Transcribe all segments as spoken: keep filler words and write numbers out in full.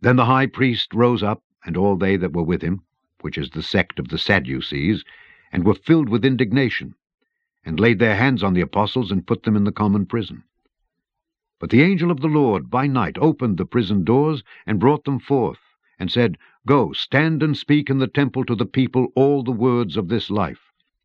Then the high priest rose up, and all they that were with him, which is the sect of the Sadducees, and were filled with indignation, and laid their hands on the apostles, and put them in the common prison. But the angel of the Lord by night opened the prison doors, and brought them forth, and said, Go, stand and speak in the temple to the people all the words of this life.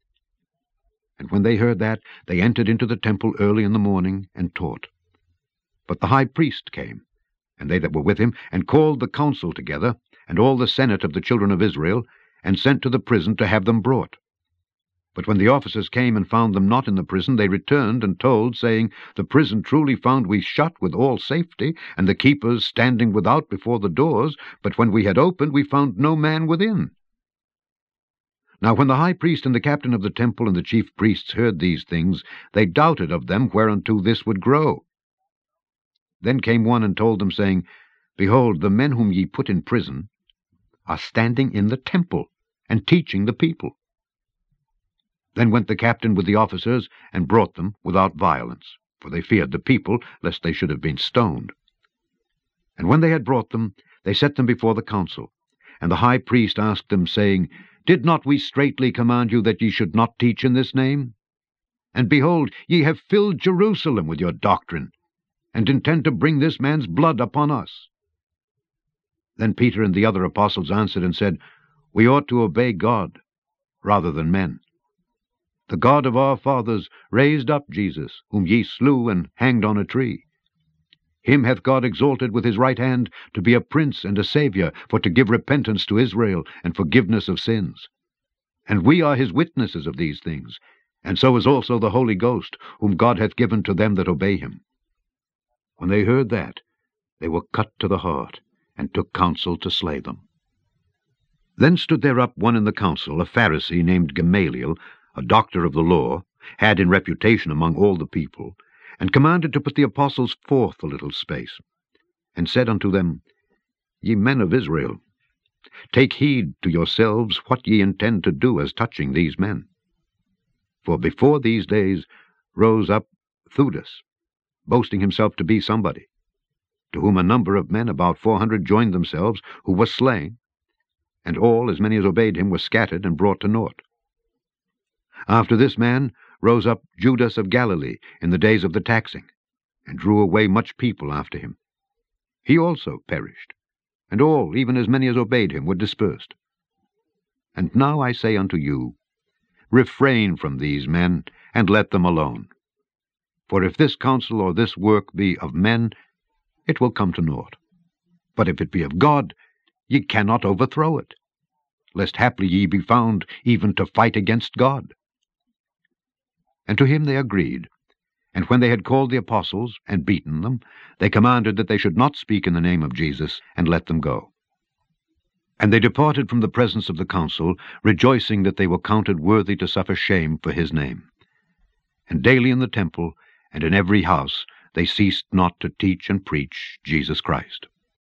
And when they heard that, they entered into the temple early in the morning, and taught. But the high priest came, and they that were with him, and called the council together, and all the senate of the children of Israel, and sent to the prison to have them brought. But when the officers came and found them not in the prison, they returned and told, saying, The prison truly found we shut with all safety, and the keepers standing without before the doors, but when we had opened, we found no man within. Now when the high priest and the captain of the temple and the chief priests heard these things, they doubted of them whereunto this would grow. Then came one and told them, saying, Behold, the men whom ye put in prison are standing in the temple, and teaching the people. Then went the captain with the officers, and brought them without violence, for they feared the people, lest they should have been stoned. And when they had brought them, they set them before the council. And the high priest asked them, saying, Did not we straitly command you that ye should not teach in this name? And behold, ye have filled Jerusalem with your doctrine, and intend to bring this man's blood upon us. Then Peter and the other apostles answered and said, We ought to obey God rather than men. The God of our fathers raised up Jesus, whom ye slew and hanged on a tree. Him hath God exalted with his right hand to be a prince and a Saviour, for to give repentance to Israel and forgiveness of sins. And we are his witnesses of these things, and so is also the Holy Ghost, whom God hath given to them that obey him. When they heard that, they were cut to the heart, and took counsel to slay them. Then stood there up one in the council, a Pharisee named Gamaliel, a doctor of the law, had in reputation among all the people, and commanded to put the apostles forth a little space, and said unto them, Ye men of Israel, take heed to yourselves what ye intend to do as touching these men. For before these days rose up Theudas, boasting himself to be somebody, to whom a number of men, about four hundred, joined themselves, who were slain, and all, as many as obeyed him, were scattered and brought to naught. After this man rose up Judas of Galilee in the days of the taxing, and drew away much people after him. He also perished, and all, even as many as obeyed him, were dispersed. And now I say unto you, refrain from these men, and let them alone. For if this counsel or this work be of men, it will come to naught. But if it be of God, ye cannot overthrow it, lest haply ye be found even to fight against God. And to him they agreed. And when they had called the apostles, and beaten them, they commanded that they should not speak in the name of Jesus, and let them go. And they departed from the presence of the council, rejoicing that they were counted worthy to suffer shame for his name. And daily in the temple, and in every house, they ceased not to teach and preach Jesus Christ.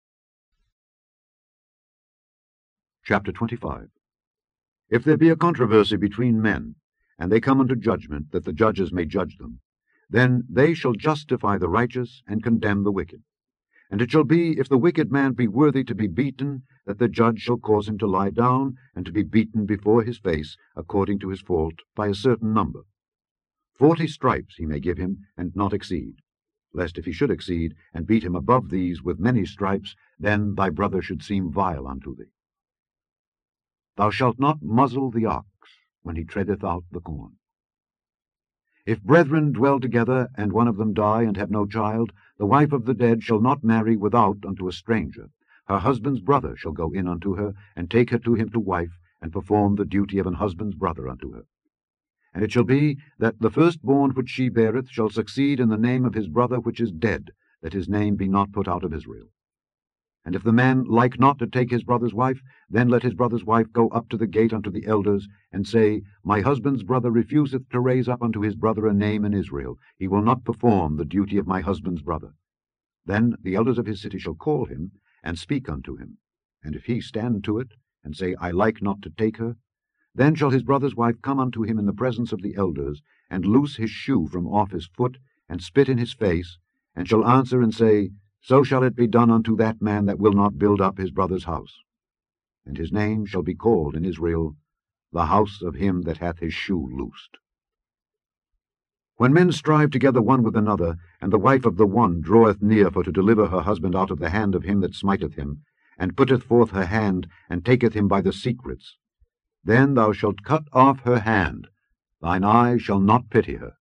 Chapter twenty-five. If there be a controversy between men, and they come unto judgment, that the judges may judge them, then they shall justify the righteous, and condemn the wicked. And it shall be, if the wicked man be worthy to be beaten, that the judge shall cause him to lie down, and to be beaten before his face, according to his fault, by a certain number. Forty stripes he may give him, and not exceed. Lest if he should exceed, and beat him above these with many stripes, then thy brother should seem vile unto thee. Thou shalt not muzzle the ox when he treadeth out the corn. If brethren dwell together, and one of them die, and have no child, the wife of the dead shall not marry without unto a stranger. Her husband's brother shall go in unto her, and take her to him to wife, and perform the duty of an husband's brother unto her. And it shall be, that the firstborn which she beareth shall succeed in the name of his brother which is dead, that his name be not put out of Israel. And if the man like not to take his brother's wife, then let his brother's wife go up to the gate unto the elders, and say, My husband's brother refuseth to raise up unto his brother a name in Israel. He will not perform the duty of my husband's brother. Then the elders of his city shall call him, and speak unto him. And if he stand to it, and say, I like not to take her, then shall his brother's wife come unto him in the presence of the elders, and loose his shoe from off his foot, and spit in his face, and shall answer and say, so shall it be done unto that man that will not build up his brother's house. And his name shall be called in Israel, the house of him that hath his shoe loosed. When men strive together one with another, and the wife of the one draweth near for to deliver her husband out of the hand of him that smiteth him, and putteth forth her hand, and taketh him by the secrets, then thou shalt cut off her hand, thine eye shall not pity her.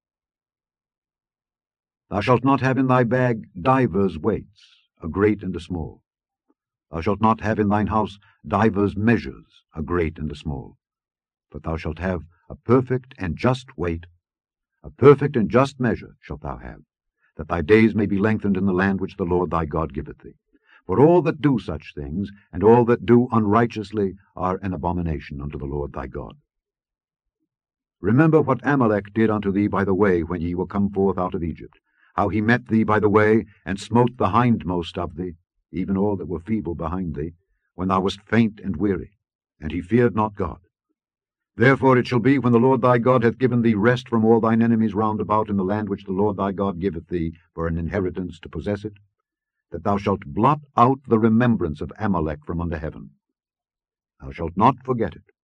Thou shalt not have in thy bag divers weights, a great and a small. Thou shalt not have in thine house divers measures, a great and a small. But thou shalt have a perfect and just weight, a perfect and just measure shalt thou have, that thy days may be lengthened in the land which the Lord thy God giveth thee. For all that do such things, and all that do unrighteously, are an abomination unto the Lord thy God. Remember what Amalek did unto thee by the way when ye were come forth out of Egypt, how he met thee by the way, and smote the hindmost of thee, even all that were feeble behind thee, when thou wast faint and weary, and he feared not God. Therefore it shall be, when the Lord thy God hath given thee rest from all thine enemies round about in the land which the Lord thy God giveth thee for an inheritance to possess it, that thou shalt blot out the remembrance of Amalek from under heaven. Thou shalt not forget it.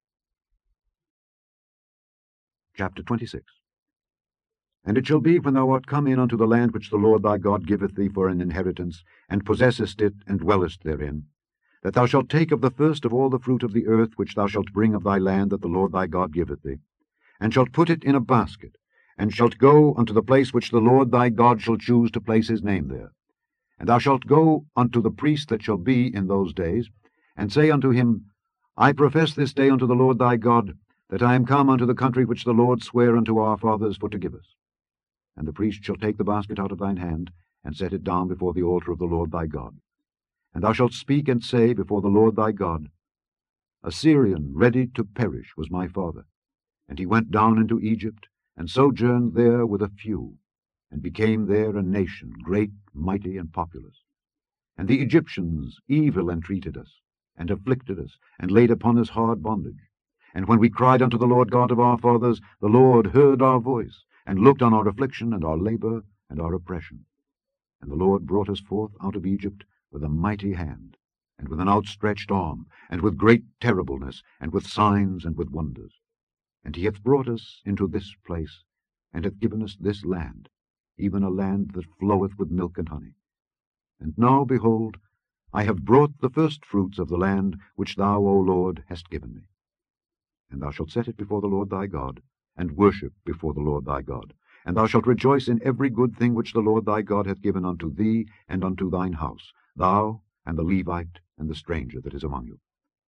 Chapter twenty-six. And it shall be, when thou art come in unto the land which the Lord thy God giveth thee for an inheritance, and possessest it, and dwellest therein, that thou shalt take of the first of all the fruit of the earth which thou shalt bring of thy land that the Lord thy God giveth thee, and shalt put it in a basket, and shalt go unto the place which the Lord thy God shall choose to place his name there. And thou shalt go unto the priest that shall be in those days, and say unto him, I profess this day unto the Lord thy God, that I am come unto the country which the Lord sware unto our fathers for to give us. And the priest shall take the basket out of thine hand, and set it down before the altar of the Lord thy God. And thou shalt speak and say before the Lord thy God, A Syrian ready to perish was my father, and he went down into Egypt, and sojourned there with a few, and became there a nation, great, mighty, and populous. And the Egyptians evil entreated us, and afflicted us, and laid upon us hard bondage. And when we cried unto the Lord God of our fathers, the Lord heard our voice, and looked on our affliction, and our labor, and our oppression. And the Lord brought us forth out of Egypt with a mighty hand, and with an outstretched arm, and with great terribleness, and with signs, and with wonders. And he hath brought us into this place, and hath given us this land, even a land that floweth with milk and honey. And now, behold, I have brought the first fruits of the land which thou, O Lord, hast given me. And thou shalt set it before the Lord thy God, and worship before the Lord thy God. And thou shalt rejoice in every good thing which the Lord thy God hath given unto thee and unto thine house, thou and the Levite and the stranger that is among you.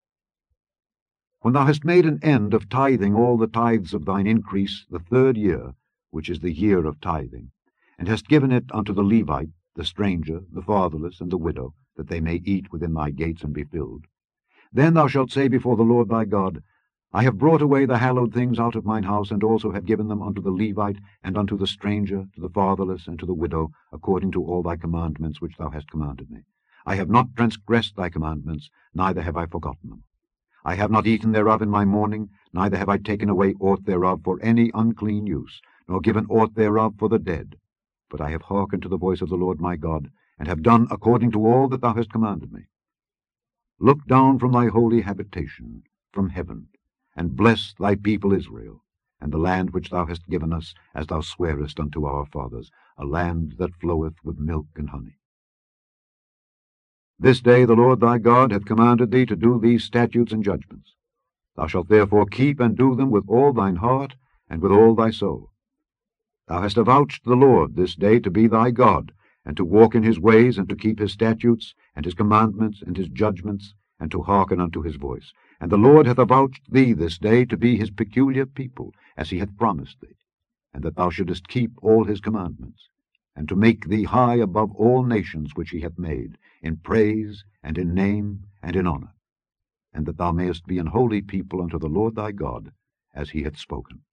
When thou hast made an end of tithing all the tithes of thine increase the third year, which is the year of tithing, and hast given it unto the Levite, the stranger, the fatherless, and the widow, that they may eat within thy gates and be filled, then thou shalt say before the Lord thy God, I have brought away the hallowed things out of mine house, and also have given them unto the Levite, and unto the stranger, to the fatherless, and to the widow, according to all thy commandments which thou hast commanded me. I have not transgressed thy commandments, neither have I forgotten them. I have not eaten thereof in my mourning, neither have I taken away aught thereof for any unclean use, nor given aught thereof for the dead. But I have hearkened to the voice of the Lord my God, and have done according to all that thou hast commanded me. Look down from thy holy habitation, from heaven, and bless thy people Israel, and the land which thou hast given us, as thou swarest unto our fathers, a land that floweth with milk and honey. This day the Lord thy God hath commanded thee to do these statutes and judgments. Thou shalt therefore keep and do them with all thine heart and with all thy soul. Thou hast avouched the Lord this day to be thy God, and to walk in his ways, and to keep his statutes, and his commandments, and his judgments, and to hearken unto his voice. And the Lord hath avouched thee this day to be his peculiar people, as he hath promised thee, and that thou shouldest keep all his commandments, and to make thee high above all nations which he hath made, in praise, and in name, and in honour, and that thou mayest be an holy people unto the Lord thy God, as he hath spoken.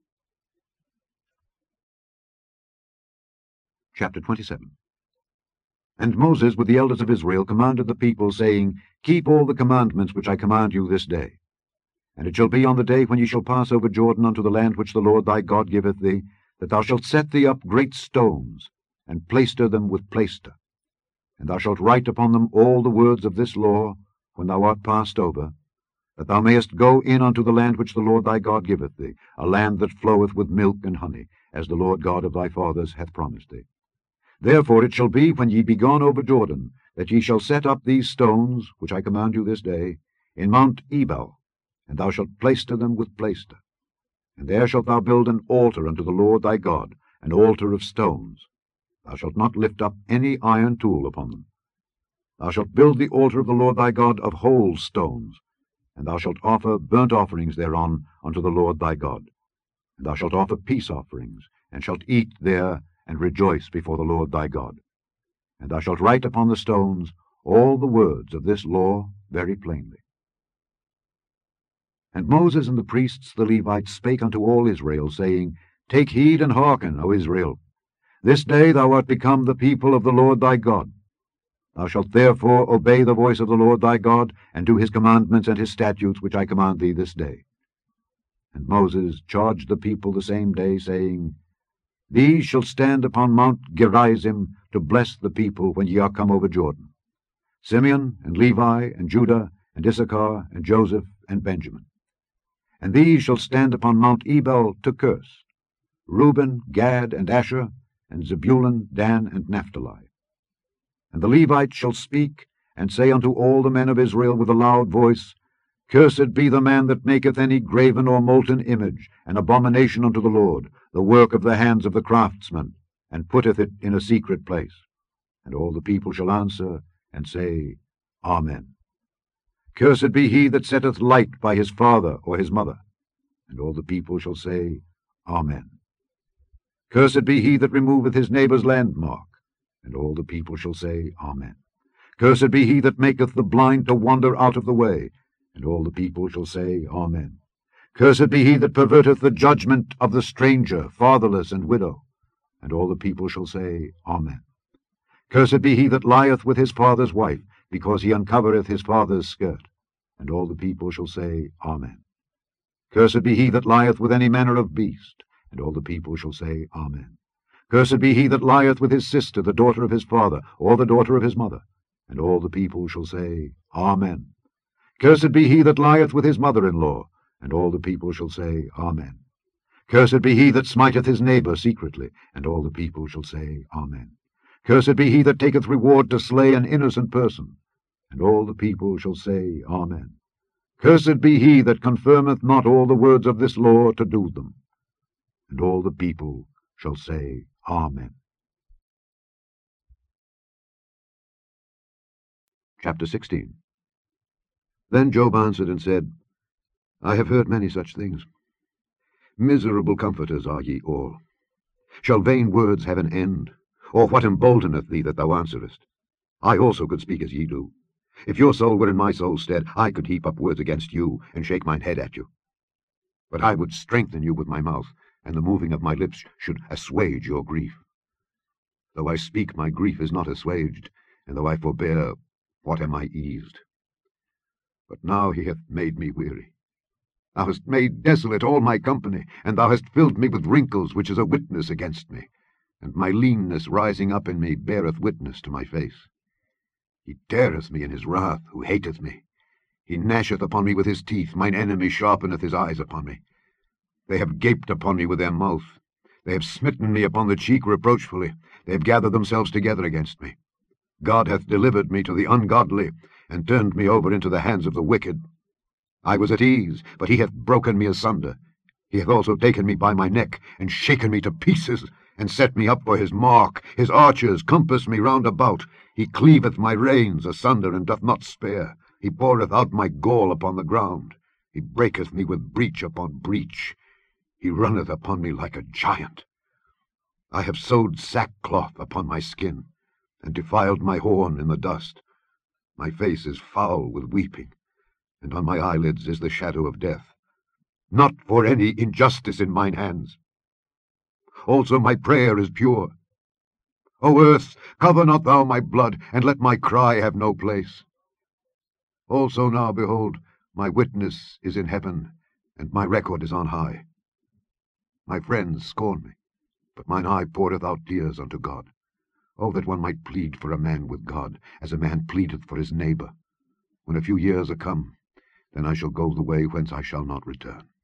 Chapter twenty-seven. And Moses with the elders of Israel commanded the people, saying, Keep all the commandments which I command you this day. And it shall be on the day when ye shall pass over Jordan unto the land which the Lord thy God giveth thee, that thou shalt set thee up great stones, and plaister them with plaister. And thou shalt write upon them all the words of this law, when thou art passed over, that thou mayest go in unto the land which the Lord thy God giveth thee, a land that floweth with milk and honey, as the Lord God of thy fathers hath promised thee. Therefore it shall be, when ye be gone over Jordan, that ye shall set up these stones, which I command you this day, in Mount Ebal, and thou shalt plaister them with plaister. And there shalt thou build an altar unto the Lord thy God, an altar of stones. Thou shalt not lift up any iron tool upon them. Thou shalt build the altar of the Lord thy God of whole stones, and thou shalt offer burnt offerings thereon unto the Lord thy God. And thou shalt offer peace offerings, and shalt eat there, and rejoice before the Lord thy God. And thou shalt write upon the stones all the words of this law very plainly. And Moses and the priests the Levites spake unto all Israel, saying, Take heed and hearken, O Israel. This day thou art become the people of the Lord thy God. Thou shalt therefore obey the voice of the Lord thy God, and do his commandments and his statutes which I command thee this day. And Moses charged the people the same day, saying, These shall stand upon Mount Gerizim to bless the people when ye are come over Jordan, Simeon and Levi and Judah and Issachar and Joseph and Benjamin. And these shall stand upon Mount Ebal to curse, Reuben, Gad, and Asher, and Zebulun, Dan, and Naphtali. And the Levites shall speak, and say unto all the men of Israel with a loud voice, Cursed be the man that maketh any graven or molten image, an abomination unto the Lord, the work of the hands of the craftsman, and putteth it in a secret place. And all the people shall answer, and say, Amen. Cursed be he that setteth light by his father or his mother. And all the people shall say, Amen. Cursed be he that removeth his neighbour's landmark. And all the people shall say, Amen. Cursed be he that maketh the blind to wander out of the way. And all the people shall say, Amen. Cursed be he that perverteth the judgment of the stranger, fatherless, and widow. And all the people shall say, Amen. Cursed be he that lieth with his father's wife, because he uncovereth his father's skirt. And all the people shall say, Amen. Cursed be he that lieth with any manner of beast. And all the people shall say, Amen. Cursed be he that lieth with his sister, the daughter of his father, or the daughter of his mother. And all the people shall say, Amen. Cursed be he that lieth with his mother-in-law. And all the people shall say, Amen. Cursed be he that smiteth his neighbour secretly. And all the people shall say, Amen. Cursed be he that taketh reward to slay an innocent person. And all the people shall say, Amen. Cursed be he that confirmeth not all the words of this law to do them. And all the people shall say, Amen. Chapter sixteen. Then Job answered and said, I have heard many such things. Miserable comforters are ye all. Shall vain words have an end? Or what emboldeneth thee that thou answerest? I also could speak as ye do. If your soul were in my soul's stead, I could heap up words against you, and shake mine head at you. But I would strengthen you with my mouth, and the moving of my lips should assuage your grief. Though I speak, my grief is not assuaged, and though I forbear, what am I eased? But now he hath made me weary. Thou hast made desolate all my company, and thou hast filled me with wrinkles, which is a witness against me. And my leanness rising up in me beareth witness to my face. He teareth me in his wrath, who hateth me. He gnasheth upon me with his teeth, mine enemy sharpeneth his eyes upon me. They have gaped upon me with their mouth. They have smitten me upon the cheek reproachfully. They have gathered themselves together against me. God hath delivered me to the ungodly, and turned me over into the hands of the wicked. I was at ease, but he hath broken me asunder. He hath also taken me by my neck, and shaken me to pieces, and set me up for his mark. His archers compass me round about. He cleaveth my reins asunder, and doth not spare. He poureth out my gall upon the ground. He breaketh me with breach upon breach. He runneth upon me like a giant. I have sewed sackcloth upon my skin, and defiled my horn in the dust. My face is foul with weeping, and on my eyelids is the shadow of death. Not for any injustice in mine hands. Also my prayer is pure. O earth, cover not thou my blood, and let my cry have no place. Also now, behold, my witness is in heaven, and my record is on high. My friends scorn me, but mine eye poureth out tears unto God. Oh, that one might plead for a man with God, as a man pleadeth for his neighbour. When a few years are come, then I shall go the way whence I shall not return.